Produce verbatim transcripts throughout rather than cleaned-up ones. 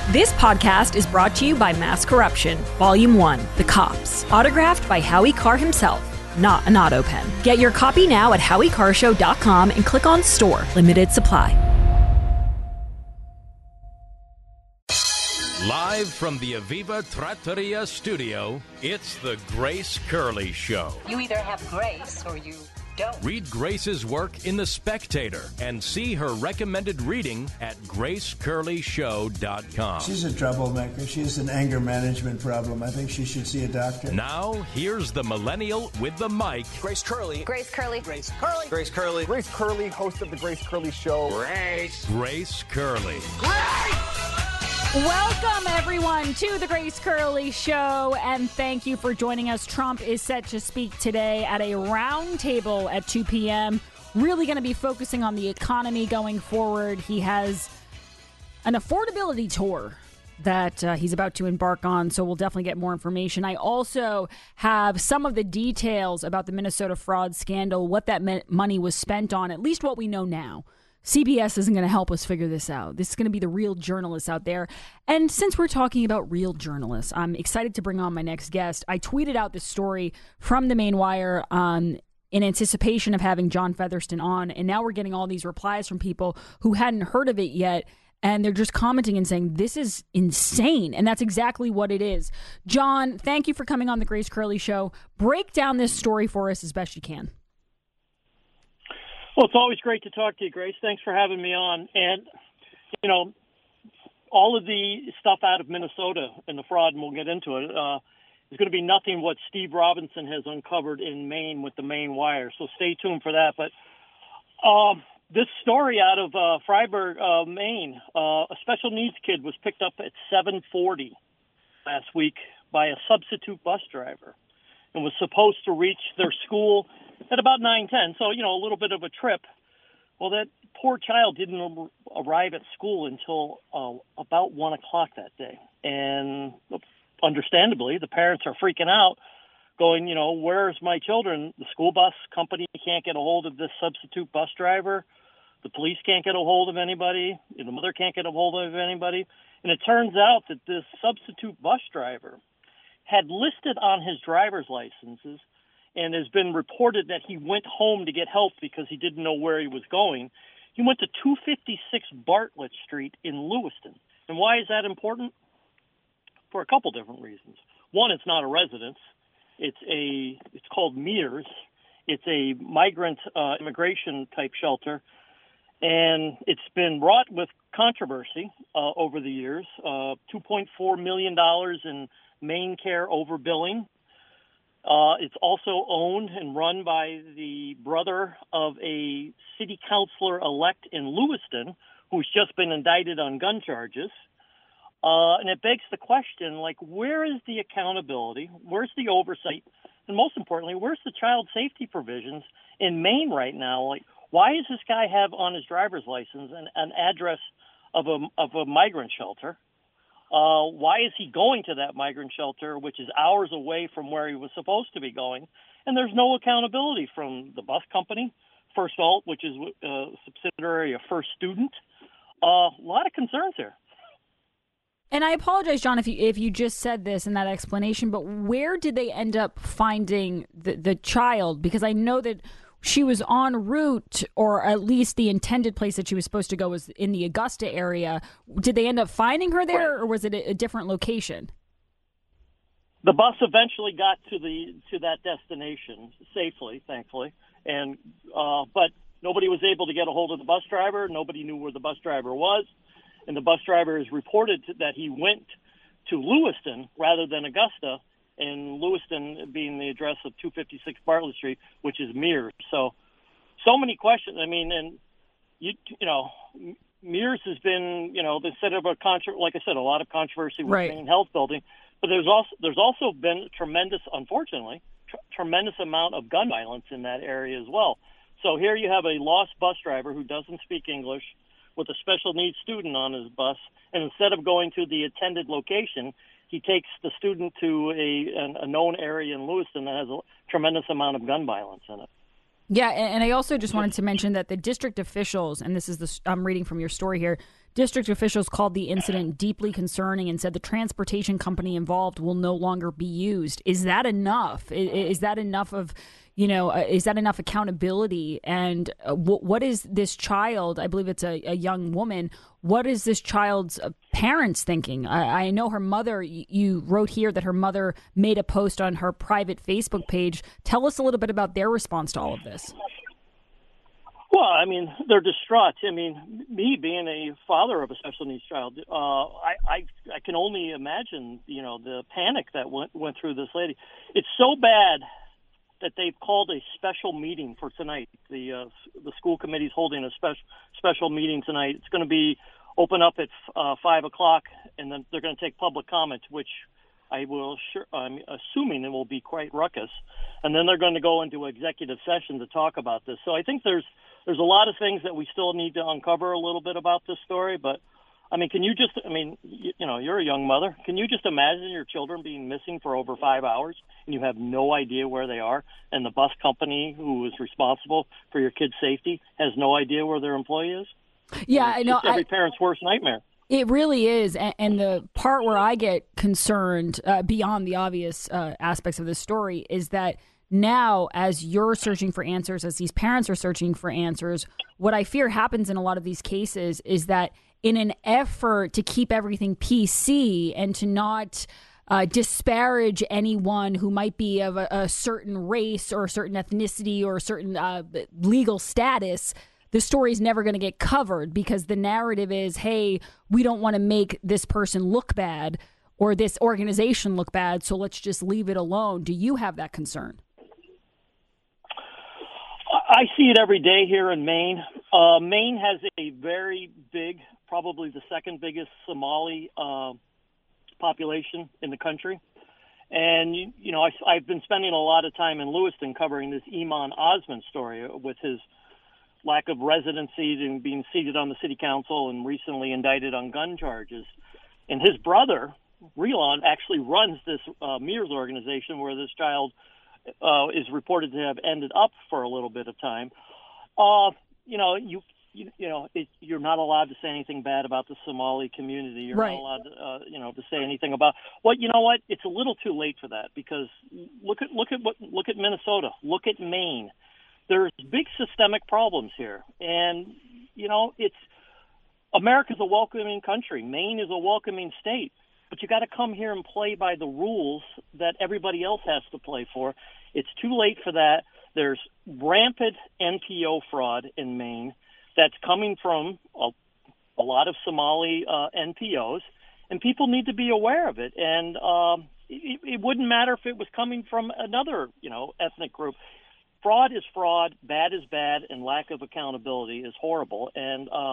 This podcast is brought to you by Mass Corruption, Volume one, The Cops, autographed by Howie Carr himself, not an auto pen. Get your copy now at howie carr show dot com and click on Store. Limited supply. Live from the Aviva Trattoria studio, it's the Grace Curley Show. You either have grace or you don't. Read Grace's work in The Spectator and see her recommended reading at grace curley show dot com. She's a troublemaker. She has an anger management problem. I think she should see a doctor. Now, here's the millennial with the mic, Grace Curley. Grace Curley. Grace Curley. Grace Curley. Grace Curley, host of the Grace Curley Show. Grace. Grace Curley. Grace! Welcome, everyone, to the Grace Curley Show, and thank you for joining us. Trump is set to speak today at a roundtable at two p.m., really going to be focusing on the economy going forward. He has an affordability tour that uh, he's about to embark on, so we'll definitely get more information. I also have some of the details about the Minnesota fraud scandal, what that me- money was spent on, at least what we know now. C B S isn't going to help us figure this out. This is going to be the real journalists out there. And since we're talking about real journalists, I'm excited to bring on my next guest. I tweeted out this story from the Main Wire um, in anticipation of having John Featherston on. And now we're getting all these replies from people who hadn't heard of it yet. And they're just commenting and saying, this is insane. And that's exactly what it is. John, thank you for coming on the Grace Curley Show. Break down this story for us as best you can. Well, it's always great to talk to you, Grace. Thanks for having me on. And, you know, all of the stuff out of Minnesota and the fraud, and we'll get into it, uh, is going to be nothing what Steve Robinson has uncovered in Maine with the Main Wire. So stay tuned for that. But um, this story out of uh, Freiburg, uh, Maine, uh, a special needs kid was picked up at seven forty last week by a substitute bus driver and was supposed to reach their school at about nine ten, so, you know, a little bit of a trip. Well, that poor child didn't arrive at school until uh, about one o'clock that day. And understandably, the parents are freaking out, going, you know, where's my children? The school bus company can't get a hold of this substitute bus driver. The police can't get a hold of anybody. The mother can't get a hold of anybody. And it turns out that this substitute bus driver had listed on his driver's licenses and has been reported that he went home to get help because he didn't know where he was going. He went to two fifty-six Bartlett Street in Lewiston. And why is that important? For a couple different reasons. One, it's not a residence. It's a it's called Mears. It's a migrant uh, immigration type shelter, and it's been wrought with controversy uh, over the years. Uh, two point four million dollars in MaineCare overbilling. Uh, it's also owned and run by the brother of a city councilor-elect in Lewiston, who's just been indicted on gun charges. Uh, and it begs the question, like, where is the accountability? Where's the oversight? And most importantly, where's the child safety provisions in Maine right now? Like, why does this guy have on his driver's license an, an address of a, of a migrant shelter? Uh, why is he going to that migrant shelter, which is hours away from where he was supposed to be going? And there's no accountability from the bus company, First Alt, which is a subsidiary of First Student. Uh, a lot of concerns here. And I apologize, John, if you if you just said this in that explanation, but where did they end up finding the, the child? Because I know that she was en route, or at least the intended place that she was supposed to go was in the Augusta area. Did they end up finding her there, right, or was it a, a different location? The bus eventually got to the to that destination safely, thankfully, and uh, but nobody was able to get a hold of the bus driver. Nobody knew where the bus driver was, and the bus driver has reported that he went to Lewiston rather than Augusta, and Lewiston being the address of two fifty-six Bartlett Street, which is Mears. So, so many questions. I mean, and you you know, Mears has been, you know, instead of a contro- like I said, a lot of controversy with right. Maine Health Building, but there's also there's also been tremendous, unfortunately, tr- tremendous amount of gun violence in that area as well. So here you have a lost bus driver who doesn't speak English with a special needs student on his bus, and instead of going to the intended location, he takes the student to a, a known area in Lewiston that has a tremendous amount of gun violence in it. Yeah, and, and I also just wanted to mention that the district officials, and this is the I'm reading from your story here, district officials called the incident deeply concerning and said the transportation company involved will no longer be used. Is that enough? Is, is that enough of, you know, uh, is that enough accountability? And uh, w- what is this child, I believe it's a, a young woman, what is this child's uh, parents thinking? I, I know her mother, y- you wrote here that her mother made a post on her private Facebook page. Tell us a little bit about their response to all of this. Well, I mean, they're distraught. I mean, me being a father of a special needs child, uh, I, I I can only imagine, you know, the panic that went went through this lady. It's so bad that they've called a special meeting for tonight. The uh, the school committee's holding a special special meeting tonight. It's going to be open up at uh, five o'clock, and then they're going to take public comment, which I will sure I'm assuming it will be quite ruckus, and then they're going to go into executive session to talk about this. So I think there's there's a lot of things that we still need to uncover a little bit about this story. But I mean, can you just I mean, you, you know, you're a young mother. Can you just imagine your children being missing for over five hours and you have no idea where they are, and the bus company who is responsible for your kid's safety has no idea where their employee is? Yeah, I know. It's every I- parent's worst nightmare. It really is. And, and the part where I get concerned, uh, beyond the obvious uh, aspects of this story, is that now, as you're searching for answers, as these parents are searching for answers, what I fear happens in a lot of these cases is that in an effort to keep everything P C and to not uh, disparage anyone who might be of a, a certain race or a certain ethnicity or a certain uh, legal status, the story is never going to get covered because the narrative is, hey, we don't want to make this person look bad or this organization look bad, so let's just leave it alone. Do you have that concern? I see it every day here in Maine. Uh, Maine has a very big, probably the second biggest Somali uh, population in the country. And, you, you know, I, I've been spending a lot of time in Lewiston covering this Iman Osman story with his lack of residency and being seated on the city council and recently indicted on gun charges. And his brother, Relon, actually runs this uh, Mears organization where this child uh, is reported to have ended up for a little bit of time. Uh, you know, you you, you know, it, you're not allowed to say anything bad about the Somali community. You're right. not allowed to, uh, you know, to say anything about. Well, you know what? It's a little too late for that because look at look at what look at Minnesota. Look at Maine. There's big systemic problems here. And, you know, it's America's a welcoming country. Maine is a welcoming state. But you got to come here and play by the rules that everybody else has to play for. It's too late for that. There's rampant N P O fraud in Maine that's coming from a, a lot of Somali uh, N P Os, and people need to be aware of it. And um, it, it wouldn't matter if it was coming from another, you know, ethnic group. Fraud is fraud, bad is bad, and lack of accountability is horrible. And uh,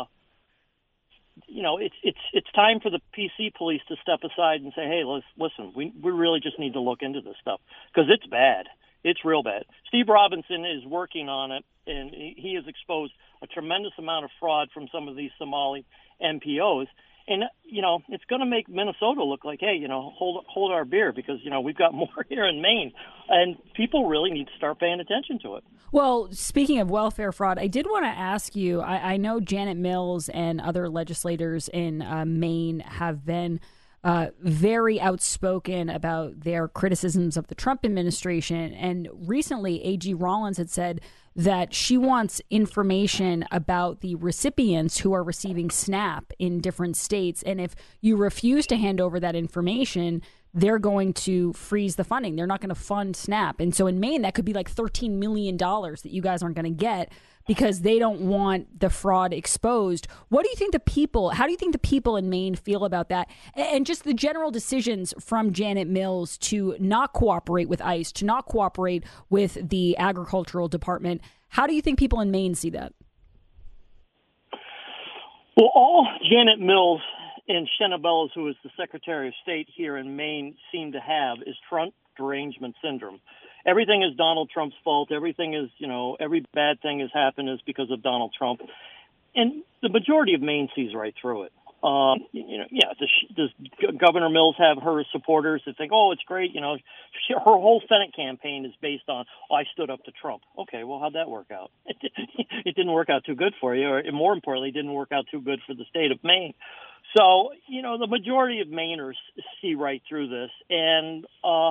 you know, it's it's it's time for the P C police to step aside and say, "Hey, let's, listen, we we really just need to look into this stuff because it's bad. It's real bad." Steve Robinson is working on it, and he has exposed a tremendous amount of fraud from some of these Somali N P Os. And, you know, it's going to make Minnesota look like, hey, you know, hold hold our beer because, you know, we've got more here in Maine. And people really need to start paying attention to it. Well, speaking of welfare fraud, I did want to ask you, I, I know Janet Mills and other legislators in uh, Maine have been uh, very outspoken about their criticisms of the Trump administration. And recently, A G Rollins had said that she wants information about the recipients who are receiving SNAP in different states. And if you refuse to hand over that information, they're going to freeze the funding. They're not going to fund SNAP. And so in Maine, that could be like thirteen million dollars that you guys aren't going to get because they don't want the fraud exposed. What do you think the people, how do you think the people in Maine feel about that? And just the general decisions from Janet Mills to not cooperate with ICE, to not cooperate with the agricultural department. How do you think people in Maine see that? Well, all Janet Mills and Shenna Bellows, who is the Secretary of State here in Maine, seem to have is Trump derangement syndrome. Everything is Donald Trump's fault. Everything is, you know, every bad thing has happened is because of Donald Trump. And the majority of Maine sees right through it. Um, you know, yeah, does, does Governor Mills have her supporters that think, oh, it's great, you know, she, her whole Senate campaign is based on, oh, I stood up to Trump. Okay, well, how'd that work out? It didn't work out too good for you, or more importantly, it didn't work out too good for the state of Maine. So, you know, the majority of Mainers see right through this. And, uh,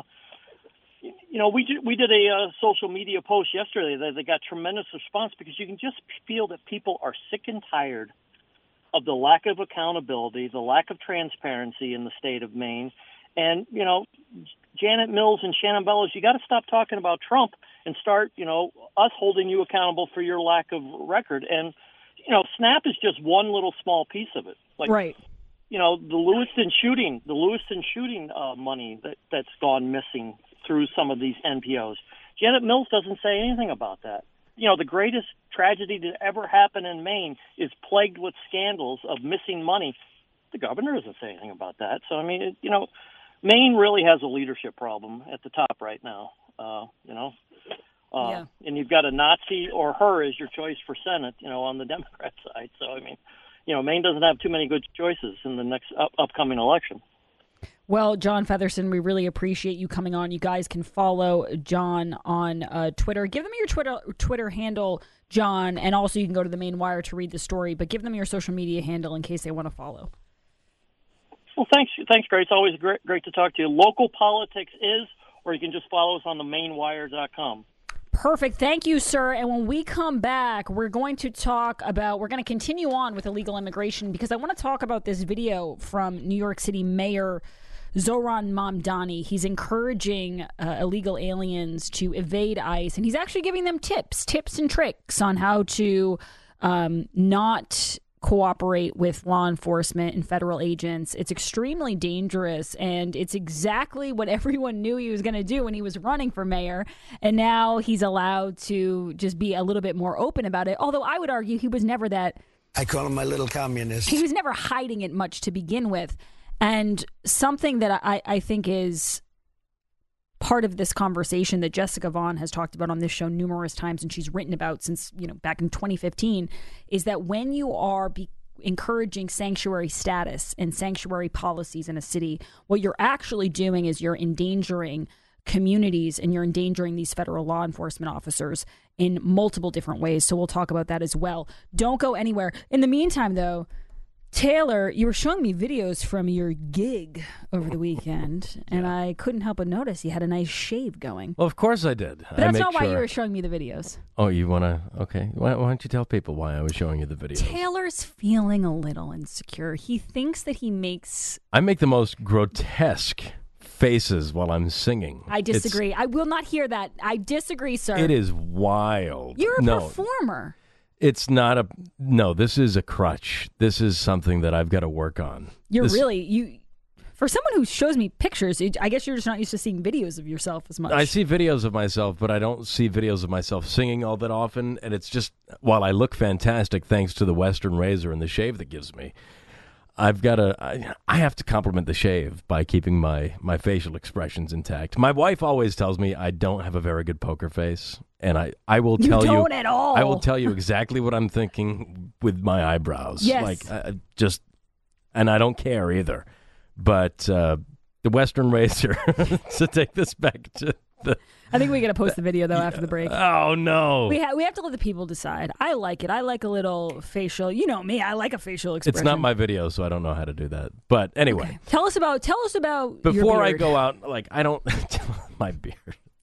you know, we, we did a uh, social media post yesterday that they got tremendous response because you can just feel that people are sick and tired of the lack of accountability, the lack of transparency in the state of Maine. And, you know, Janet Mills and Shannon Bellows, you got to stop talking about Trump and start, you know, us holding you accountable for your lack of record. And, you know, SNAP is just one little small piece of it. Like, right. You know, the Lewiston shooting, the Lewiston shooting uh, money that, that's gone missing through some of these N P Os. Janet Mills doesn't say anything about that. You know, the greatest tragedy to ever happen in Maine is plagued with scandals of missing money. The governor doesn't say anything about that. So, I mean, it, you know, Maine really has a leadership problem at the top right now, uh, you know. Uh, yeah. And you've got a Nazi or her as your choice for Senate, you know, on the Democrat side. So, I mean, you know, Maine doesn't have too many good choices in the next up- upcoming election. Well, John Featherston, we really appreciate you coming on. You guys can follow John on uh, Twitter. Give them your Twitter Twitter handle, John, and also you can go to the Maine Wire to read the story, but give them your social media handle in case they want to follow. Well, thanks, thanks, Grace. It's always great, great to talk to you. Local Politics is, or you can just follow us on the maine wire dot com. Perfect. Thank you, sir. And when we come back, we're going to talk about, we're going to continue on with illegal immigration because I want to talk about this video from New York City Mayor Zohran Mamdani. He's encouraging uh, illegal aliens to evade ICE, and he's actually giving them tips, tips and tricks on how to um, not cooperate with law enforcement and federal agents. It's extremely dangerous, and it's exactly what everyone knew he was going to do when he was running for mayor, and now he's allowed to just be a little bit more open about it, although I would argue he was never that... I call him my little communist. He was never hiding it much to begin with. And something that I, I think is part of this conversation that Jessica Vaughn has talked about on this show numerous times, and she's written about since, you know, back in twenty fifteen, is that when you are be- encouraging sanctuary status and sanctuary policies in a city, what you're actually doing is you're endangering communities and you're endangering these federal law enforcement officers in multiple different ways. So we'll talk about that as well. Don't go anywhere. In the meantime, though, Taylor, you were showing me videos from your gig over the weekend, and I couldn't help but notice you had a nice shave going. Well, of course I did. But that's I not sure. why you were showing me the videos. Oh, you want to? Okay. Why, why don't you tell people why I was showing you the videos? Taylor's feeling a little insecure. He thinks that he makes... I make the most grotesque faces while I'm singing. I disagree. It's, I will not hear that. I disagree, sir. It is wild. You're a no. performer. It's not a no. This is a crutch. This is something that I've got to work on. You're this, really you. For someone who shows me pictures, I guess you're just not used to seeing videos of yourself as much. I see videos of myself, but I don't see videos of myself singing all that often. And it's just while I look fantastic, thanks to the Western razor and the shave that gives me, I've got to. I, I have to compliment the shave by keeping my my facial expressions intact. My wife always tells me I don't have a very good poker face. And I, I will tell you you, don't at all. I will tell you exactly what I'm thinking with my eyebrows. Yes. Like, uh, just, and I don't care either. But uh, the Western razor, to take this back to the... I think we got to post the video, though, after the break. Oh, no. We, ha- we have to let the people decide. I like it. I like a little facial. You know me. I like a facial expression. It's not my video, so I don't know how to do that. But anyway. Okay. Tell us about, tell us about Before your I beard. go out, like, I don't... my beard.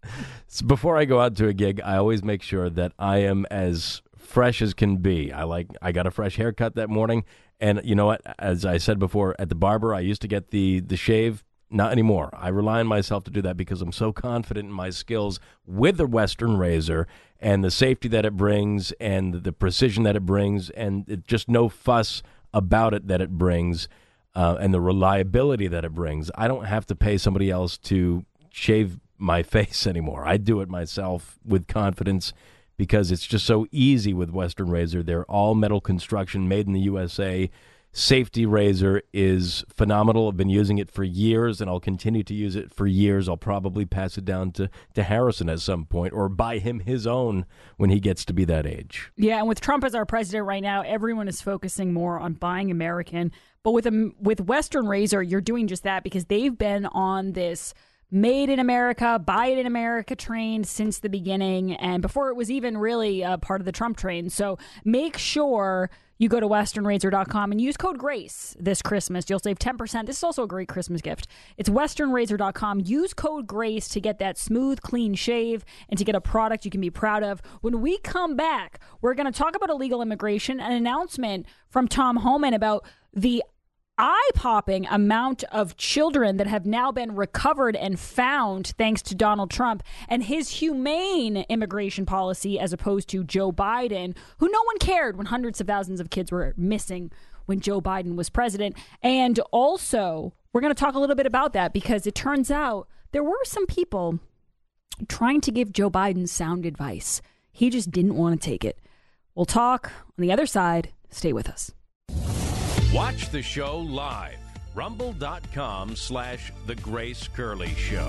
So before I go out to a gig, I always make sure that I am as fresh as can be. I like I got a fresh haircut that morning, and you know what? As I said before, at the barber, I used to get the the shave. Not anymore. I rely on myself to do that because I'm so confident in my skills with the Western razor and the safety that it brings and the precision that it brings and it, just no fuss about it that it brings uh, and the reliability that it brings. I don't have to pay somebody else to shave my face anymore. I do it myself with confidence because it's just so easy with Western razor. They're all metal construction, made in the U S A. Safety razor is phenomenal. I've been using it for years, and I'll continue to use it for years. I'll probably pass it down to, to Harrison at some point or buy him his own when he gets to be that age. Yeah, and with Trump as our president right now, everyone is focusing more on buying American. But with a, with Western razor, you're doing just that because they've been on this made in America, buy it in America train since the beginning and before it was even really a part of the Trump train. So make sure you go to western razor dot com and use code GRACE this Christmas. You'll save ten percent. This is also a great Christmas gift. It's western razor dot com. Use code GRACE to get that smooth, clean shave and to get a product you can be proud of. When we come back, we're going to talk about illegal immigration, an announcement from Tom Homan about the eye-popping amount of children that have now been recovered and found thanks to Donald Trump and his humane immigration policy as opposed to Joe Biden, who no one cared when hundreds of thousands of kids were missing when Joe Biden was president. And also, we're going to talk a little bit about that because it turns out there were some people trying to give Joe Biden sound advice. He just didn't want to take it. We'll talk on the other side. Stay with us. Watch the show live. Rumble.com slash The Grace Curley Show.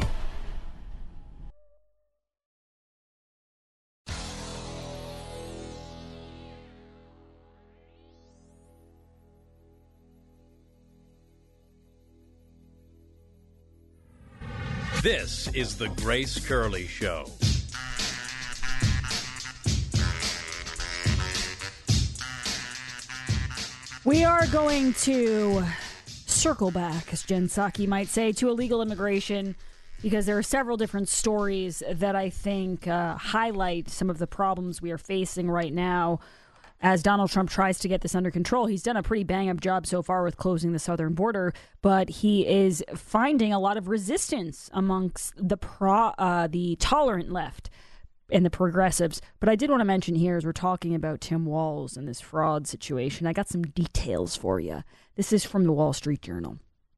This is The Grace Curley Show. We are going to circle back, as Jen Psaki might say, to illegal immigration because there are several different stories that I think uh, highlight some of the problems we are facing right now as Donald Trump tries to get this under control. He's done a pretty bang-up job so far with closing the southern border, but he is finding a lot of resistance amongst the pro, uh, the tolerant left and the progressives. But I did want to mention here, as we're talking about Tim Walz and this fraud situation, I got some details for you. This is from the Wall Street Journal.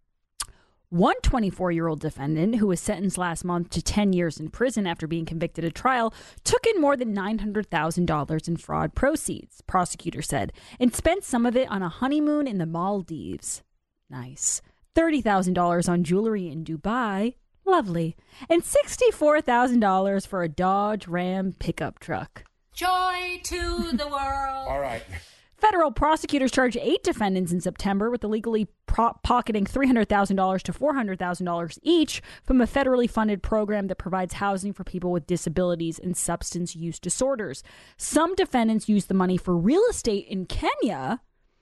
One twenty-four-year-old defendant who was sentenced last month to ten years in prison after being convicted at trial took in more than nine hundred thousand dollars in fraud proceeds, prosecutors said, and spent some of it on a honeymoon in the Maldives. Nice. thirty thousand dollars on jewelry in Dubai. Lovely. And sixty-four thousand dollars for a Dodge Ram pickup truck. Joy to the world. All right. Federal prosecutors charged eight defendants in September with illegally pro- pocketing three hundred thousand dollars to four hundred thousand dollars each from a federally funded program that provides housing for people with disabilities and substance use disorders. Some defendants used the money for real estate in Kenya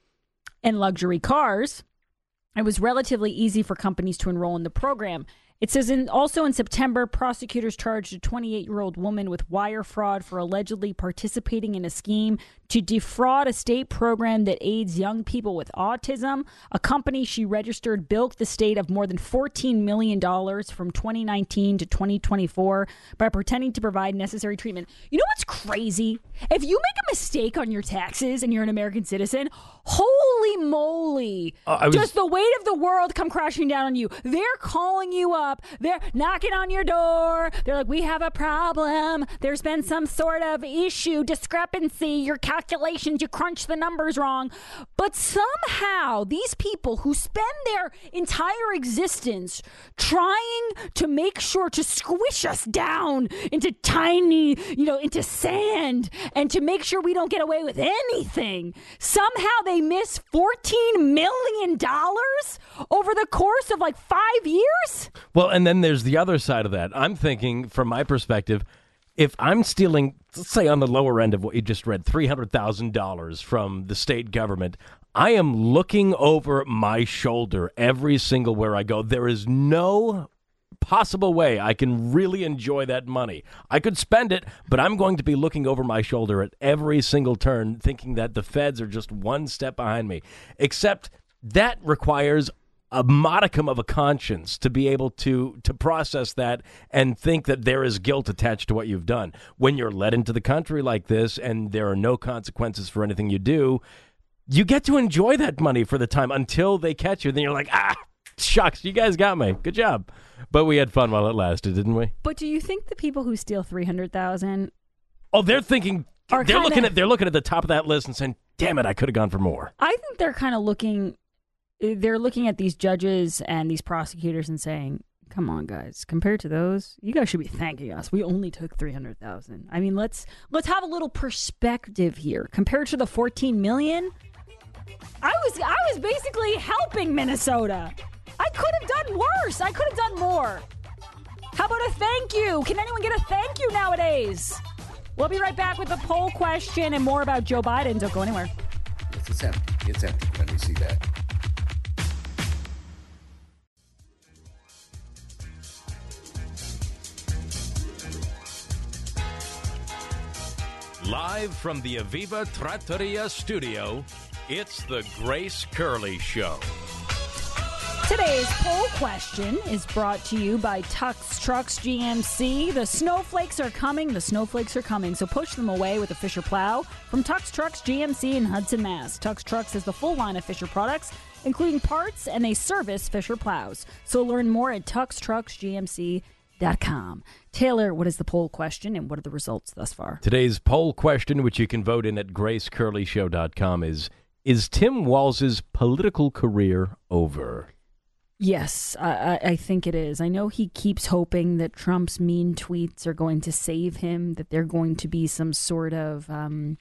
and luxury cars. It was relatively easy for companies to enroll in the program. It says in, also in September, prosecutors charged a twenty-eight-year-old woman with wire fraud for allegedly participating in a scheme to defraud a state program that aids young people with autism. A company she registered bilked the state of more than fourteen million dollars from twenty nineteen to twenty twenty-four by pretending to provide necessary treatment. You know what's crazy? If you make a mistake on your taxes and you're an American citizen, holy moly, uh, I was... does the weight of the world come crashing down on you. They're calling you up. They're knocking on your door. They're like, we have a problem. There's been some sort of issue, discrepancy. Your calculations, you crunch the numbers wrong. But somehow these people who spend their entire existence trying to make sure to squish us down into tiny, you know, into sand and to make sure we don't get away with anything, somehow they miss fourteen million dollars over the course of like five years? Well, and then there's the other side of that. I'm thinking, from my perspective, if I'm stealing, let's say on the lower end of what you just read, three hundred thousand dollars from the state government, I am looking over my shoulder every single where I go. There is no possible way I can really enjoy that money. I could spend it, but I'm going to be looking over my shoulder at every single turn, thinking that the feds are just one step behind me. Except that requires a modicum of a conscience to be able to to process that and think that there is guilt attached to what you've done. When you're led into the country like this and there are no consequences for anything you do, you get to enjoy that money for the time until they catch you. Then you're like, ah, shucks, you guys got me. Good job. But we had fun while it lasted, didn't we? But do you think the people who steal three hundred thousand dollars Oh, they're thinking, are they're kinda, looking at they're looking at the top of that list and saying, damn it, I could have gone for more. I think they're kind of looking, they're looking at these judges and these prosecutors and saying, come on, guys, compared to those, you guys should be thanking us. We only took three hundred thousand dollars. I mean, let's let's have a little perspective here. Compared to the fourteen million dollars, I was I was basically helping Minnesota. I could have done worse. I could have done more. How about a thank you? Can anyone get a thank you nowadays? We'll be right back with the poll question and more about Joe Biden. Don't go anywhere. Yes, it's empty. It's empty. Let me see that. Live from the Aviva Trattoria studio, it's the Grace Curley Show. Today's poll question is brought to you by Tux Trucks G M C. The snowflakes are coming. The snowflakes are coming. So push them away with a Fisher plow from Tux Trucks G M C in Hudson, Mass. Tux Trucks has the full line of Fisher products, including parts, and they service Fisher plows. So learn more at tux trucks g m c dot com. Taylor, what is the poll question and what are the results thus far? Today's poll question, which you can vote in at grace curley show dot com, is, is Tim Walz's political career over? Yes, I, I think it is. I know he keeps hoping that Trump's mean tweets are going to save him, that they're going to be some sort of um,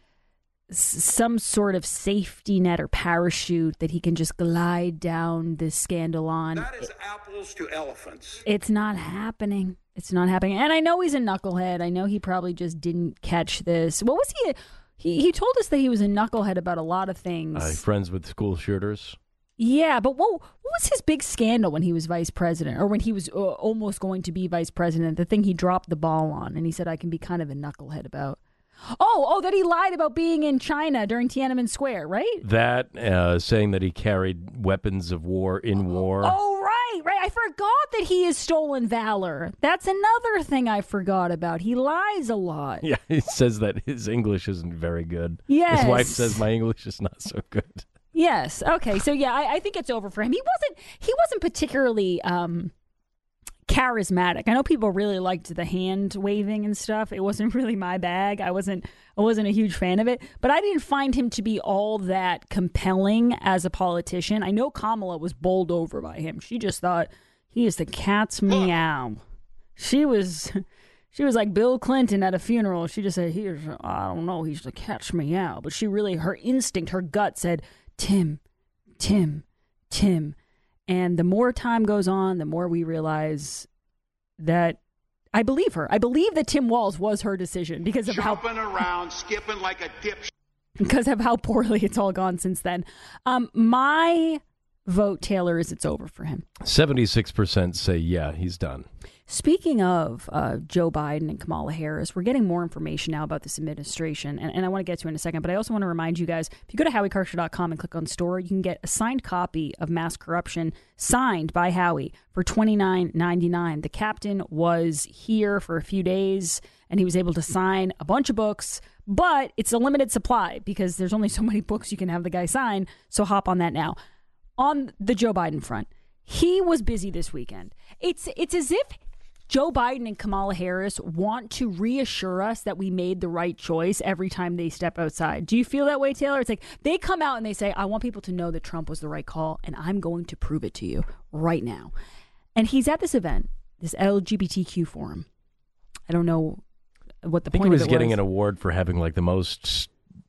s- some sort of safety net or parachute that he can just glide down this scandal on. That is apples to elephants. It's not happening. It's not happening. And I know he's a knucklehead. I know he probably just didn't catch this. What was he? He, he told us that he was a knucklehead about a lot of things. Uh, friends with school shooters. Yeah, but what, what was his big scandal when he was vice president, or when he was uh, almost going to be vice president, the thing he dropped the ball on, and he said, I can be kind of a knucklehead about? Oh, oh, that he lied about being in China during Tiananmen Square, right? That, uh, saying that he carried weapons of war in war. Oh, right, right. I forgot that he has stolen valor. That's another thing I forgot about. He lies a lot. Yeah, he says that his English isn't very good. Yes. His wife says my English is not so good. Yes. Okay. So yeah, I, I think it's over for him. He wasn't. He wasn't particularly um, charismatic. I know people really liked the hand waving and stuff. It wasn't really my bag. I wasn't. I wasn't a huge fan of it. But I didn't find him to be all that compelling as a politician. I know Kamala was bowled over by him. She just thought he is the cat's meow. She was. She was like Bill Clinton at a funeral. She just said, "Here's. I don't know. He's the cat's meow." But she really, her instinct, her gut said, Tim, Tim, Tim. And the more time goes on, the more we realize that I believe her. I believe that Tim Walz was her decision because of Jumping how around, skipping like a dip. because of how poorly it's all gone since then. Um, my vote, Taylor, is it's over for him. seventy-six percent say, yeah, he's done. Speaking of uh, Joe Biden and Kamala Harris, we're getting more information now about this administration, and, and I want to get to it in a second, but I also want to remind you guys, if you go to howie carr show dot com and click on store, you can get a signed copy of Mass Corruption signed by Howie for twenty-nine ninety-nine. The captain was here for a few days, and he was able to sign a bunch of books, but it's a limited supply because there's only so many books you can have the guy sign, so hop on that now. On the Joe Biden front, he was busy this weekend. It's it's as if Joe Biden and Kamala Harris want to reassure us that we made the right choice every time they step outside. Do you feel that way, Taylor? It's like they come out and they say, I want people to know that Trump was the right call, and I'm going to prove it to you right now. And he's at this event, this L G B T Q forum. I don't know what the I think point he was of it getting was. an award for having like the most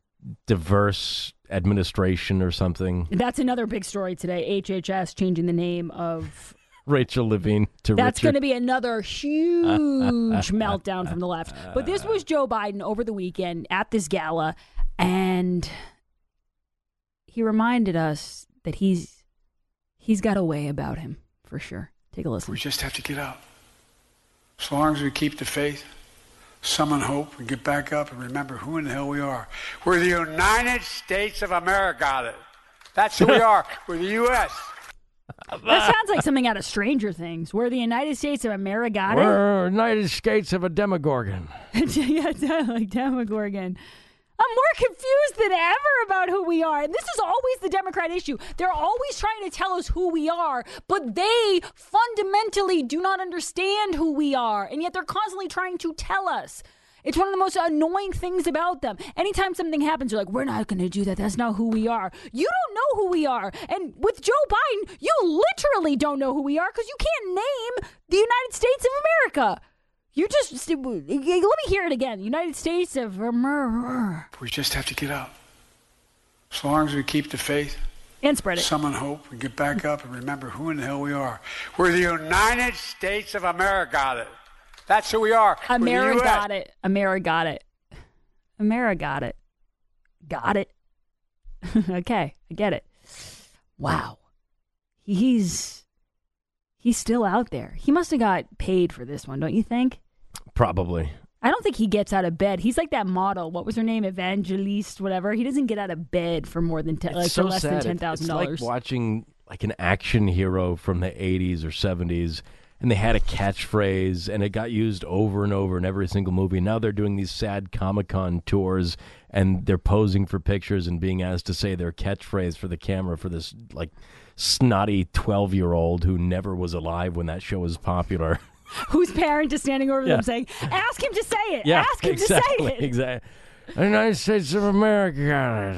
diverse administration or something. That's another big story today. H H S changing the name of Rachel Levine to That's Richard. going to be another huge meltdown from the left. But this was Joe Biden over the weekend at this gala, and he reminded us that he's he's got a way about him, for sure. Take a listen. We just have to get up. As long as we keep the faith, summon hope, and get back up and remember who in the hell we are. We're the United States of America. That's who we are. We're the U S That sounds like something out of Stranger Things. We're the United States of America. We're United States of a Demogorgon. Yeah, it sounds like Demogorgon. I'm more confused than ever about who we are. And this is always the Democrat issue. They're always trying to tell us who we are, but they fundamentally do not understand who we are. And yet they're constantly trying to tell us. It's one of the most annoying things about them. Anytime something happens, you're like, we're not going to do that. That's not who we are. You don't know who we are. And with Joe Biden, you literally don't know who we are because you can't name the United States of America. You just, let me hear it again. United States of America. We just have to get up. As long as we keep the faith, And spread it. Summon hope and get back up and remember who in the hell we are. We're the United States of America. That's who we are. America got it. America got it. America got it. Got it. Okay, I get it. Wow. He's he's still out there. He must have got paid for this one, don't you think? Probably. I don't think he gets out of bed. He's like that model. What was her name? Evangeliste, whatever. He doesn't get out of bed for more than ten, like so for less sad. than ten thousand dollars. It's like watching like an action hero from the eighties or seventies, and they had a catchphrase, and it got used over and over in every single movie. Now they're doing these sad Comic-Con tours, and they're posing for pictures and being asked to say their catchphrase for the camera for this like snotty twelve-year-old who never was alive when that show was popular. Whose parent is standing over Yeah. them saying, ask him to say it. Yeah, ask him exactly, to say it. Exactly. The United States of America.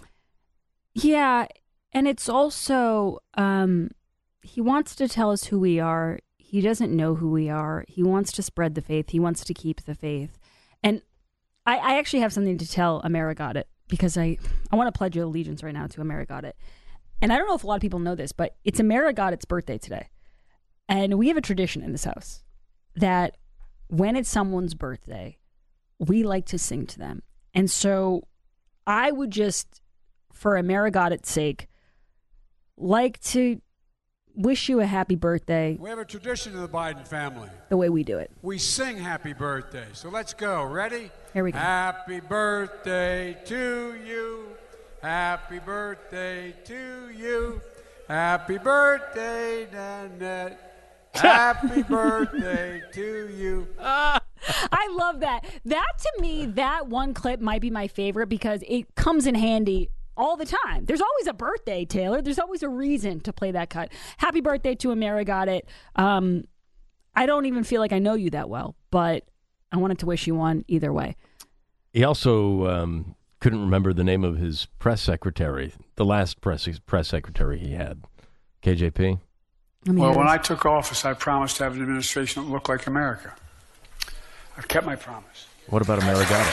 Yeah, and it's also, um, he wants to tell us who we are. He doesn't know who we are. He wants to spread the faith. He wants to keep the faith. And I, I actually have something to tell America Got It, because I, I want to pledge allegiance right now to America Got It. And I don't know if a lot of people know this, but it's America Got It's birthday today. And we have a tradition in this house that when it's someone's birthday, we like to sing to them. And so I would just, for America Got It's sake, like to wish you a happy birthday We have a tradition in the Biden family. the way we do it. We sing happy birthday. So let's go. Ready? Here we go. Happy birthday to you. Happy birthday to you. Happy birthday, Nanette. Happy birthday to you. I love that. That, to me, that one clip might be my favorite because it comes in handy all the time. There's always a birthday, Taylor. There's always a reason to play that cut. Happy birthday to America Got It. Um, I don't even feel like I know you that well, but I wanted to wish you one either way. He also um, couldn't remember the name of his press secretary, the last press press secretary he had. K J P? Well, when I took office, I promised to have an administration that looked like America. I've kept my promise. What about America Got It?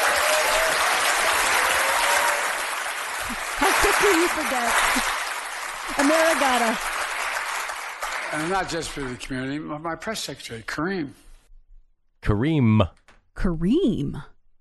How quickly you forget. America Got It. And not just for the community, but my press secretary, Kareem. Kareem. Kareem.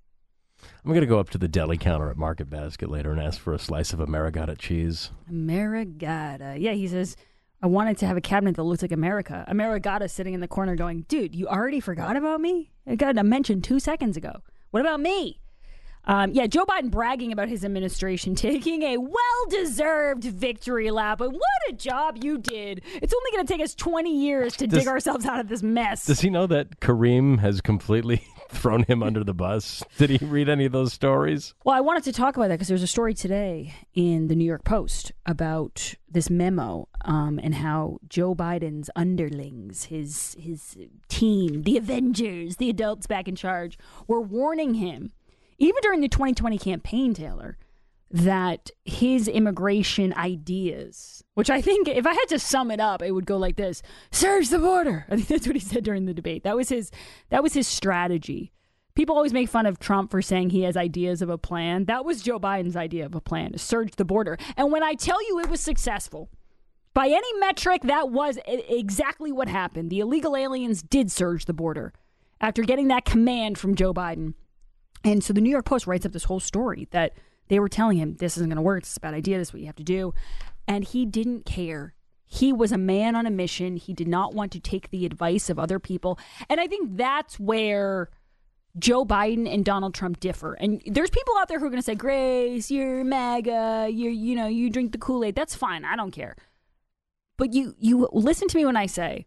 I'm going to go up to the deli counter at Market Basket later and ask for a slice of America Got It cheese. America Got It. Yeah, he says, I wanted to have a cabinet that looks like America. America Got It sitting in the corner going, dude, you already forgot about me? I got a mention two seconds ago. What about me? Um, yeah, Joe Biden bragging about his administration taking a well-deserved victory lap. And what a job you did. It's only going to take us twenty years to Does- dig ourselves out of this mess. Does he know that Kareem has completely thrown him under the bus? Did he read any of those stories? Well, I wanted to talk about that because there's a story today in the New York Post about this memo um, and how Joe Biden's underlings, his his team, the Avengers, the adults back in charge, were warning him, even during the twenty twenty campaign, Taylor, that his immigration ideas, which I think if I had to sum it up, it would go like this: surge the border. I think that's what he said during the debate. That was his that was his strategy. People always make fun of Trump for saying he has ideas of a plan. That was Joe Biden's idea of a plan, to surge the border. And when I tell you it was successful, by any metric, that was exactly what happened. The illegal aliens did surge the border after getting that command from Joe Biden. And so the New York Post writes up this whole story that they were telling him, this isn't going to work, this is a bad idea, this is what you have to do. And he didn't care. He was a man on a mission. He did not want to take the advice of other people. And I think that's where Joe Biden and Donald Trump differ. And there's people out there who are going to say, Grace, you're MAGA, you're, you know, you drink the Kool-Aid. That's fine. I don't care. But you, you listen to me when I say,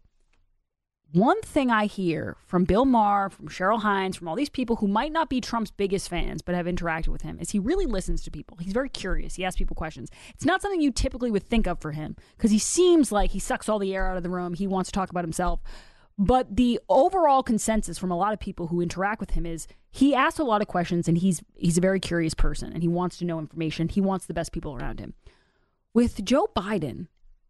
one thing I hear from Bill Maher, from Cheryl Hines, from all these people who might not be Trump's biggest fans but have interacted with him is he really listens to people. He's very curious. He asks people questions. It's not something you typically would think of for him because he seems like he sucks all the air out of the room. He wants to talk about himself. But the overall consensus from a lot of people who interact with him is he asks a lot of questions and he's he's a very curious person and he wants to know information. He wants the best people around him. With Joe Biden,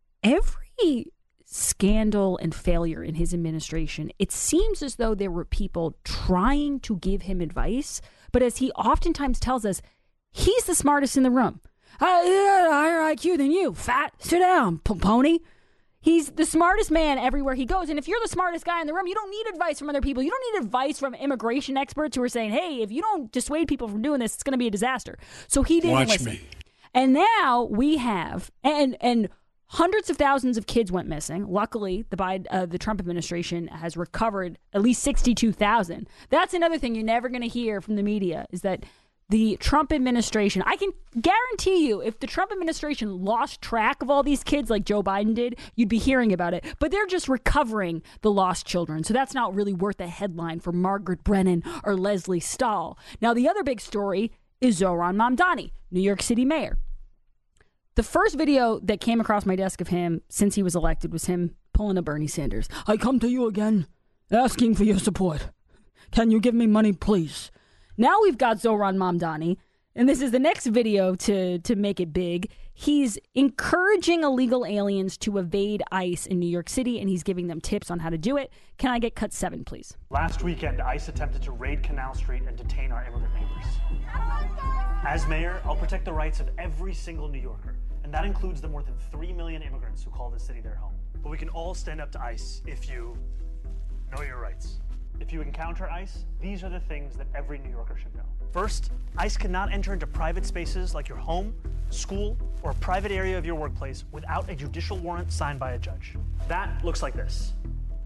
every scandal and failure in his administration, it seems as though there were people trying to give him advice, but as he oftentimes tells us, he's the smartest in the room. I got a higher I Q than you, fat. Sit down, p- pony. He's the smartest man everywhere he goes. And if you're the smartest guy in the room, you don't need advice from other people. You don't need advice from immigration experts who are saying, hey, if you don't dissuade people from doing this, it's going to be a disaster. So he didn't Watch listen. me. And now we have, and and hundreds of thousands of kids went missing. Luckily, the Biden, uh, the Trump administration has recovered at least sixty-two thousand. That's another thing you're never going to hear from the media is that the Trump administration, I can guarantee you, if the Trump administration lost track of all these kids like Joe Biden did, you'd be hearing about it. But they're just recovering the lost children. So that's not really worth a headline for Margaret Brennan or Leslie Stahl. Now, the other big story is Zohran Mamdani, New York City mayor. The first video that came across my desk of him since he was elected was him pulling a Bernie Sanders. I come to you again, asking for your support. Can you give me money, please? Now we've got Zohran Mamdani, and this is the next video to, to make it big. He's encouraging illegal aliens to evade ICE in New York City, and he's giving them tips on how to do it. Can I get cut seven, please? Last weekend, ICE attempted to raid Canal Street and detain our immigrant neighbors. As mayor, I'll protect the rights of every single New Yorker, and that includes the more than three million immigrants who call this city their home. But we can all stand up to ICE if you know your rights. If you encounter ICE, these are the things that every New Yorker should know. First, ICE cannot enter into private spaces like your home, school, or a private area of your workplace without a judicial warrant signed by a judge. That looks like this.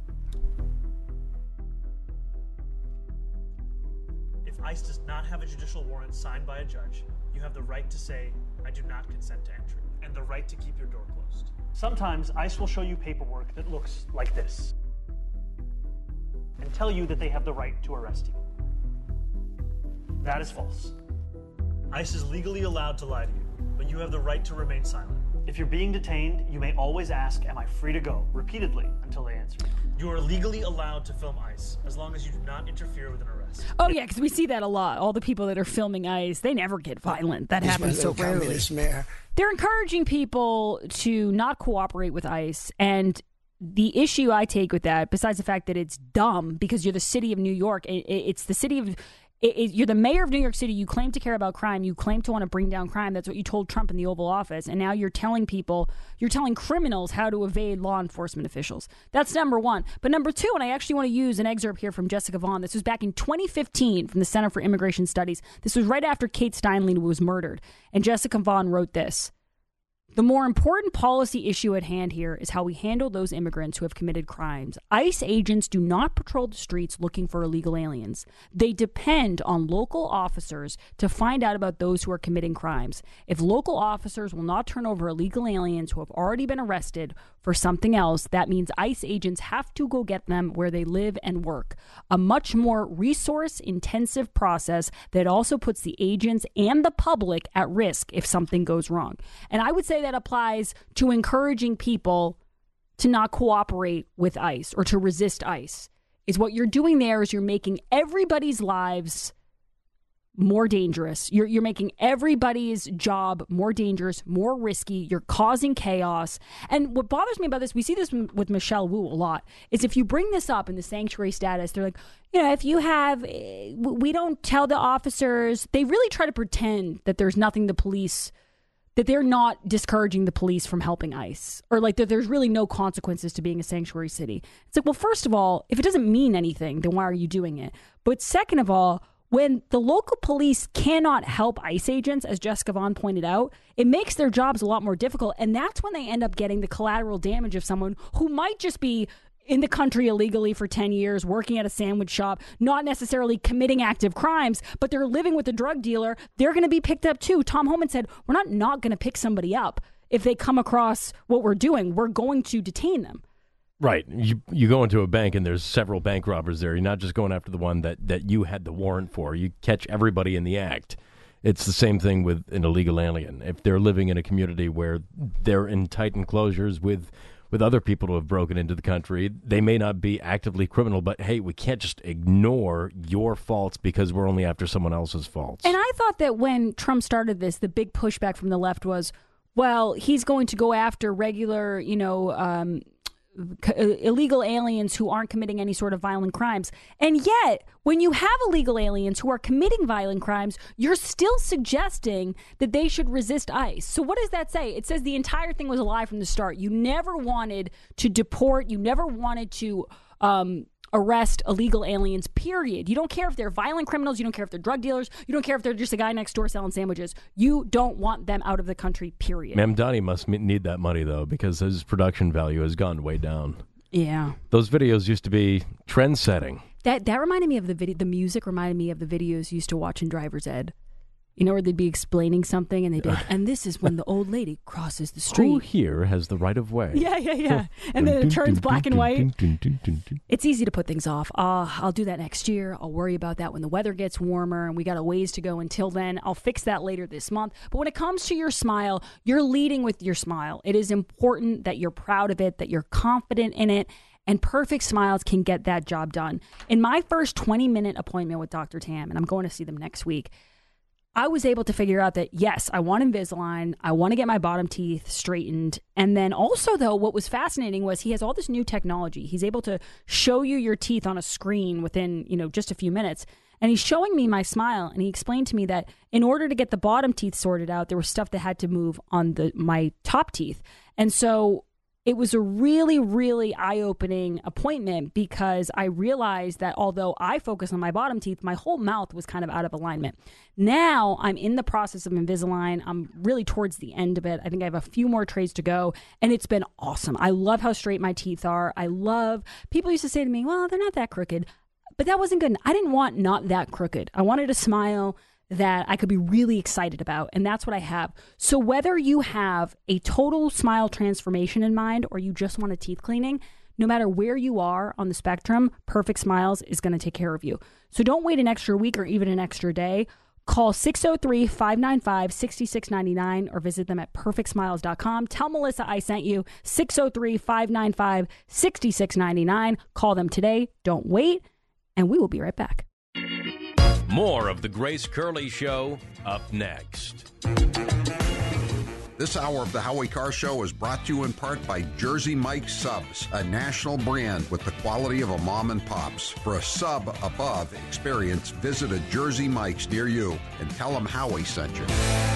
If ICE does not have a judicial warrant signed by a judge, you have the right to say, I do not consent to entry, and the right to keep your door closed. Sometimes ICE will show you paperwork that looks like this and tell you that they have the right to arrest you. That is false. ICE is legally allowed to lie to you, but you have the right to remain silent. If you're being detained, you may always ask, am I free to go? Repeatedly until they answer you. You are legally allowed to film ICE as long as you do not interfere with an arrest. Oh, yeah, because we see that a lot. All the people that are filming ICE, they never get violent. That happens so rarely. They're encouraging people to not cooperate with ICE, and the issue I take with that, besides the fact that it's dumb because you're the city of New York, it, it's the city of, it, it, you're the mayor of New York City, you claim to care about crime, you claim to want to bring down crime, that's what you told Trump in the Oval Office, and now you're telling people, you're telling criminals how to evade law enforcement officials. That's number one. But number two, and I actually want to use an excerpt here from Jessica Vaughn, this was back in twenty fifteen from the Center for Immigration Studies. This was right after Kate Steinle was murdered, and Jessica Vaughn wrote this. The more important policy issue at hand here is how we handle those immigrants who have committed crimes. ICE agents do not patrol the streets looking for illegal aliens. They depend on local officers to find out about those who are committing crimes. If local officers will not turn over illegal aliens who have already been arrested for something else, that means ICE agents have to go get them where they live and work. A much more resource-intensive process that also puts the agents and the public at risk if something goes wrong. And I would say that applies to encouraging people to not cooperate with ICE or to resist ICE. Is what you're doing there is you're making everybody's lives more dangerous. You're you're making everybody's job more dangerous, more risky. You're causing chaos. And what bothers me about this, we see this with Michelle Wu a lot, is if you bring this up in the sanctuary status, they're like, you know, if you have, we don't tell the officers, they really try to pretend that there's nothing the police, that they're not discouraging the police from helping ICE, or like that there's really no consequences to being a sanctuary city. It's like, well, first of all, if it doesn't mean anything, then why are you doing it? But second of all, when the local police cannot help ICE agents, as Jessica Vaughn pointed out, it makes their jobs a lot more difficult. And that's when they end up getting the collateral damage of someone who might just be in the country illegally for ten years, working at a sandwich shop, not necessarily committing active crimes, but they're living with a drug dealer. They're going to be picked up too. Tom Homan said, we're not not going to pick somebody up if they come across what we're doing. We're going to detain them. Right. You you go into a bank and there's several bank robbers there. You're not just going after the one that, that you had the warrant for. You catch everybody in the act. It's the same thing with an illegal alien. If they're living in a community where they're in tight enclosures with with other people who have broken into the country, they may not be actively criminal, but hey, we can't just ignore your faults because we're only after someone else's faults. And I thought that when Trump started this, the big pushback from the left was, well, he's going to go after regular, you know, um, c- illegal aliens who aren't committing any sort of violent crimes. And yet, when you have illegal aliens who are committing violent crimes, you're still suggesting that they should resist ICE. So what does that say? It says the entire thing was a lie from the start. You never wanted to deport. You never wanted to um, arrest illegal aliens, period. You don't care if they're violent criminals. You don't care if they're drug dealers. You don't care if they're just a guy next door selling sandwiches. You don't want them out of the country, period. Mamdani must need that money, though, because his production value has gone way down. Yeah. Those videos used to be trend-setting. That that reminded me of the video. The music reminded me of the videos you used to watch in Driver's Ed. You know, where they'd be explaining something and they'd be like, and this is when the old lady crosses the street. Who here has the right of way? Yeah, yeah, yeah. And then it turns black and white. It's easy to put things off. Uh, I'll do that next year. I'll worry about that when the weather gets warmer and we got a ways to go until then. I'll fix that later this month. But when it comes to your smile, you're leading with your smile. It is important that you're proud of it, that you're confident in it. And Perfect Smiles can get that job done. In my first twenty-minute appointment with Doctor Tam, and I'm going to see them next week, I was able to figure out that, yes, I want Invisalign. I want to get my bottom teeth straightened. And then also, though, what was fascinating was he has all this new technology. He's able to show you your teeth on a screen within, you know, just a few minutes. And he's showing me my smile. And he explained to me that in order to get the bottom teeth sorted out, there was stuff that had to move on the my top teeth. And so it was a really, really eye-opening appointment because I realized that although I focus on my bottom teeth, my whole mouth was kind of out of alignment. Now I'm in the process of Invisalign. I'm really towards the end of it. I think I have a few more trays to go, and it's been awesome. I love how straight my teeth are. I love, people used to say to me, well, they're not that crooked, but that wasn't good. I didn't want not that crooked. I wanted a smile that I could be really excited about, and that's what I have. So whether you have a total smile transformation in mind or you just want a teeth cleaning, no matter where you are on the spectrum, Perfect Smiles is going to take care of you. So don't wait an extra week or even an extra day. Call six oh three, five nine five, six six nine nine or visit them at perfect smiles dot com. Tell Melissa I sent you. Six oh three, five nine five, six six nine nine. Call them today. Don't wait, and we will be right back. More of the Grace Curley Show up next. This hour of the Howie Carr Show is brought to you in part by Jersey Mike's Subs, a national brand with the quality of a mom and pops. For a sub above experience, visit a Jersey Mike's near you and tell them Howie sent you.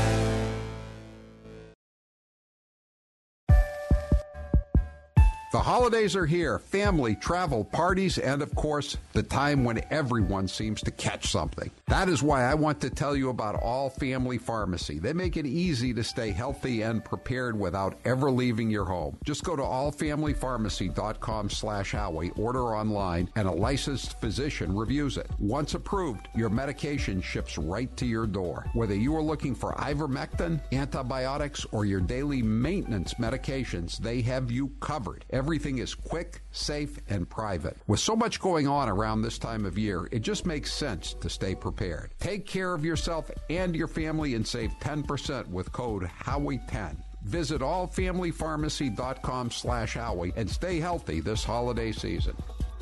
The holidays are here. Family, travel, parties, and of course, the time when everyone seems to catch something. That is why I want to tell you about All Family Pharmacy. They make it easy to stay healthy and prepared without ever leaving your home. Just go to all family pharmacy dot com slash Howie, order online, and a licensed physician reviews it. Once approved, your medication ships right to your door. Whether you are looking for ivermectin, antibiotics, or your daily maintenance medications, they have you covered. Everything is quick, safe, and private. With so much going on around this time of year, it just makes sense to stay prepared. Take care of yourself and your family and save ten percent with code Howie ten. Visit all family pharmacy dot com slash Howie and stay healthy this holiday season.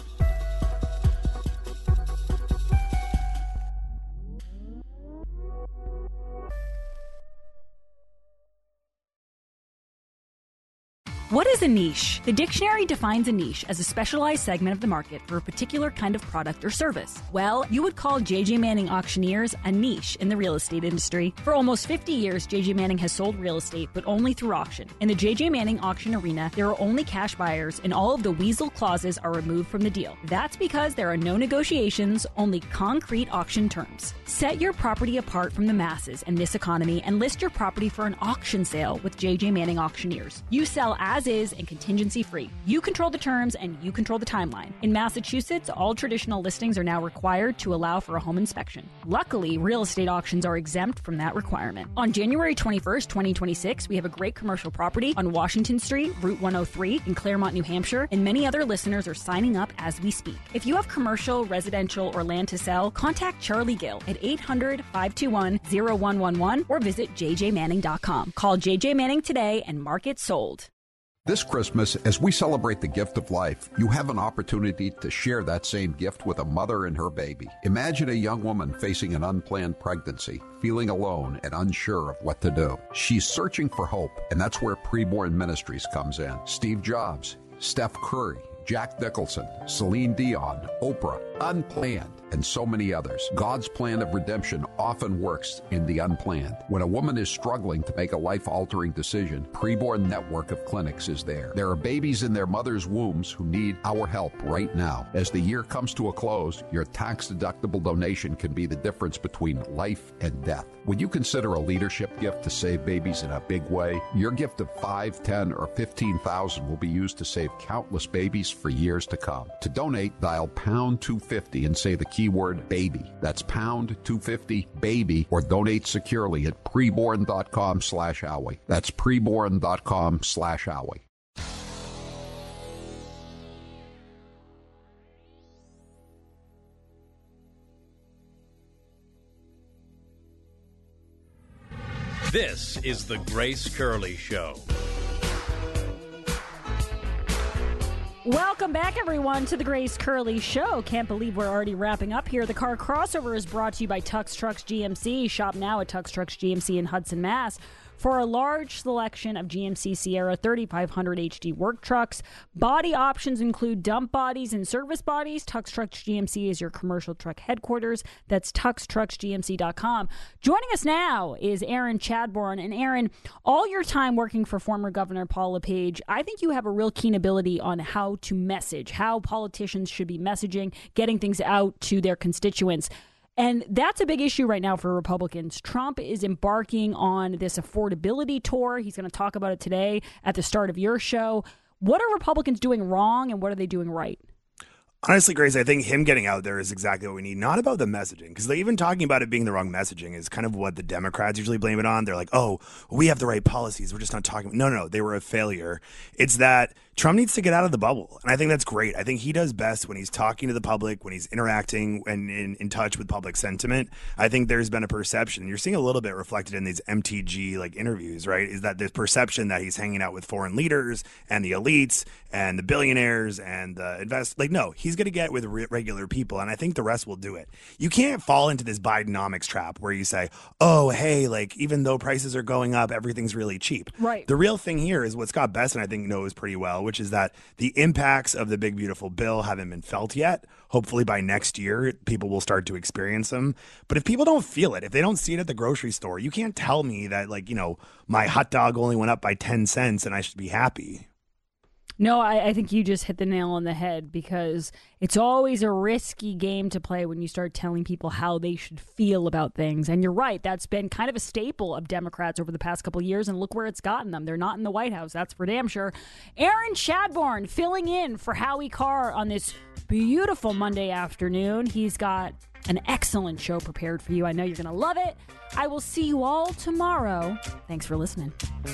What is a niche? The dictionary defines a niche as a specialized segment of the market for a particular kind of product or service. Well, you would call J J Manning Auctioneers a niche in the real estate industry. For almost fifty years, J J Manning has sold real estate, but only through auction. In the J J Manning auction arena, there are only cash buyers, and all of the weasel clauses are removed from the deal. That's because there are no negotiations, only concrete auction terms. Set your property apart from the masses in this economy and list your property for an auction sale with J J Manning Auctioneers. You sell as is and contingency free. You control the terms and you control the timeline. In Massachusetts, all traditional listings are now required to allow for a home inspection. Luckily, real estate auctions are exempt from that requirement. On January twenty-first, twenty twenty-six, we have a great commercial property on Washington Street, Route one oh three in Claremont, New Hampshire, and many other listeners are signing up as we speak. If you have commercial, residential, or land to sell, contact Charlie Gill at eight hundred, five two one, oh one one one or visit j j manning dot com. Call J J Manning today and mark it sold. This Christmas, as we celebrate the gift of life, you have an opportunity to share that same gift with a mother and her baby. Imagine a young woman facing an unplanned pregnancy, feeling alone and unsure of what to do. She's searching for hope, and that's where Preborn Ministries comes in. Steve Jobs, Steph Curry, Jack Nicholson, Celine Dion, Oprah, Unplanned, and so many others. God's plan of redemption often works in the unplanned. When a woman is struggling to make a life-altering decision, Preborn Network of Clinics is there. There are babies in their mother's wombs who need our help right now. As the year comes to a close, your tax-deductible donation can be the difference between life and death. When you consider a leadership gift to save babies in a big way, your gift of five, ten, or fifteen thousand will be used to save countless babies for years to come. To donate, dial pound two fifty and say the keyword baby. That's pound two fifty baby, or donate securely at preborn.com slash Howie. That's preborn.com slash Howie. This is the Grace Curley Show. Welcome back, everyone, to the Grace Curley Show. Can't believe we're already wrapping up here. The Car Crossover is brought to you by Tux Trucks G M C. Shop now at Tux Trucks G M C in Hudson, Mass. For a large selection of G M C Sierra thirty-five hundred H D work trucks. Body options include dump bodies and service bodies. Tux Trucks G M C is your commercial truck headquarters. That's tux trucks G M C dot com. Joining us now is Aaron Chadbourne. And Aaron, all your time working for former Governor Paul LePage, I think you have a real keen ability on how to message, how politicians should be messaging, getting things out to their constituents. And that's a big issue right now for Republicans. Trump is embarking on this affordability tour. He's going to talk about it today at the start of your show. What are Republicans doing wrong and what are they doing right? Honestly, Grace, I think him getting out there is exactly what we need. Not about the messaging, because even talking about it being the wrong messaging is kind of what the Democrats usually blame it on. They're like, oh, we have the right policies. We're just not talking. No, no, no, they were a failure. It's that Trump needs to get out of the bubble. And I think that's great. I think he does best when he's talking to the public, when he's interacting and in, in touch with public sentiment. I think there's been a perception, you're seeing a little bit reflected in these M T G like interviews, right? Is that there's perception that he's hanging out with foreign leaders and the elites and the billionaires and the invest. Like, no, he's going to get with re- regular people. And I think the rest will do it. You can't fall into this Bidenomics trap where you say, oh, hey, like, even though prices are going up, everything's really cheap. Right. The real thing here is what Scott Besson, I think, knows pretty well, which is that the impacts of the big, beautiful bill haven't been felt yet. Hopefully by next year, people will start to experience them. But if people don't feel it, if they don't see it at the grocery store, you can't tell me that, like, you know, my hot dog only went up by ten cents and I should be happy. No, I, I think you just hit the nail on the head, because it's always a risky game to play when you start telling people how they should feel about things. And you're right. That's been kind of a staple of Democrats over the past couple of years. And look where it's gotten them. They're not in the White House. That's for damn sure. Aaron Chadbourne filling in for Howie Carr on this beautiful Monday afternoon. He's got an excellent show prepared for you. I know you're going to love it. I will see you all tomorrow. Thanks for listening.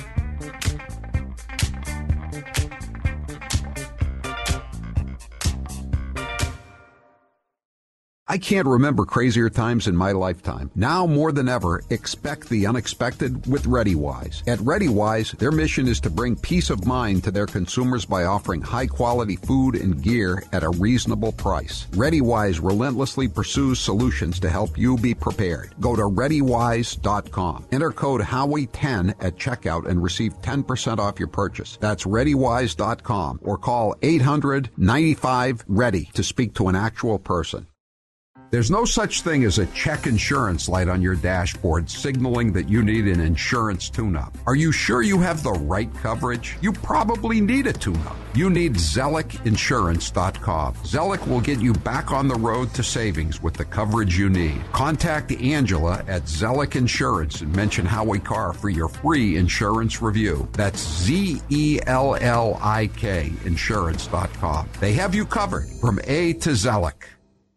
I can't remember crazier times in my lifetime. Now more than ever, expect the unexpected with ReadyWise. At ReadyWise, their mission is to bring peace of mind to their consumers by offering high-quality food and gear at a reasonable price. ReadyWise relentlessly pursues solutions to help you be prepared. Go to ready wise dot com. Enter code Howie ten at checkout and receive ten percent off your purchase. That's ready wise dot com, or call eight hundred ninety-five ready to speak to an actual person. There's no such thing as a check insurance light on your dashboard signaling that you need an insurance tune-up. Are you sure you have the right coverage? You probably need a tune-up. You need Zellick Insurance dot com. Zellick will get you back on the road to savings with the coverage you need. Contact Angela at Zellick Insurance and mention Howie Carr for your free insurance review. That's Z E L L I K Insurance dot com. They have you covered from A to Zellick.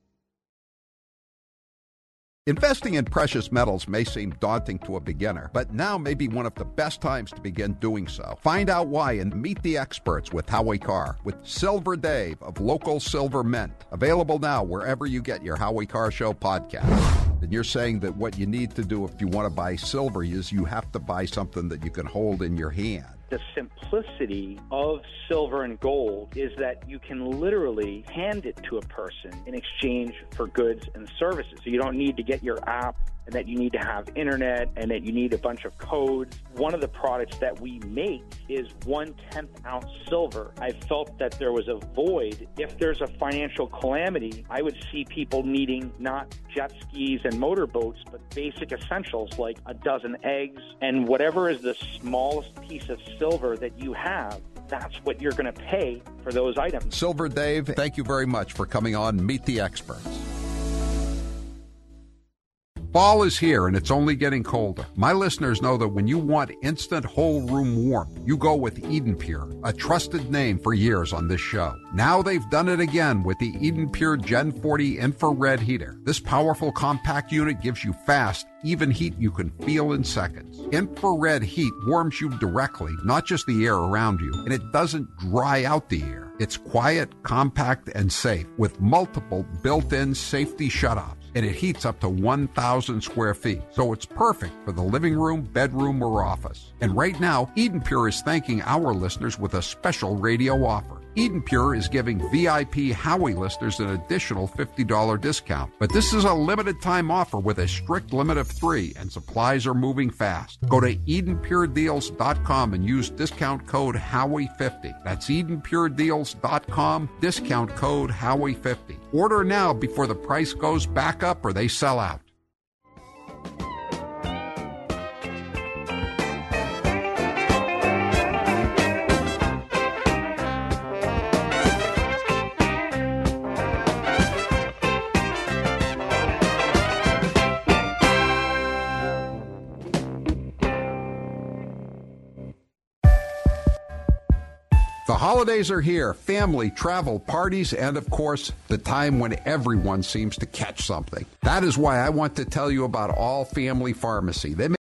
Investing in precious metals may seem daunting to a beginner, but now may be one of the best times to begin doing so. Find out why and meet the experts with Howie Carr, with Silver Dave of Local Silver Mint. Available now wherever you get your Howie Carr Show podcast. And you're saying that what you need to do if you want to buy silver is you have to buy something that you can hold in your hand. The simplicity of silver and gold is that you can literally hand it to a person in exchange for goods and services. So you don't need to get your app and that you need to have internet and that you need a bunch of codes. One of the products that we make is one-tenth ounce silver. I felt that there was a void. If there's a financial calamity, I would see people needing not jet skis and motorboats, but basic essentials like a dozen eggs and whatever is the smallest piece of silver that you have. That's what you're going to pay for those items. Silver Dave, thank you very much for coming on Meet the Experts. Fall is here, and it's only getting colder. My listeners know that when you want instant whole room warmth, you go with Eden Pure, a trusted name for years on this show. Now they've done it again with the Eden Pure Gen forty infrared heater. This powerful compact unit gives you fast, even heat you can feel in seconds. Infrared heat warms you directly, not just the air around you, and it doesn't dry out the air. It's quiet, compact, and safe with multiple built-in safety shutoffs. And it heats up to one thousand square feet, so it's perfect for the living room, bedroom, or office. And right now, Eden Pure is thanking our listeners with a special radio offer. Eden Pure is giving V I P Howie listeners an additional fifty dollars discount. But this is a limited time offer with a strict limit of three, and supplies are moving fast. Go to eden pure deals dot com and use discount code Howie fifty. That's eden pure deals dot com, discount code Howie fifty. Order now before the price goes back up or they sell out. The holidays are here. Family, travel, parties, and of course, the time when everyone seems to catch something. That is why I want to tell you about All Family Pharmacy. They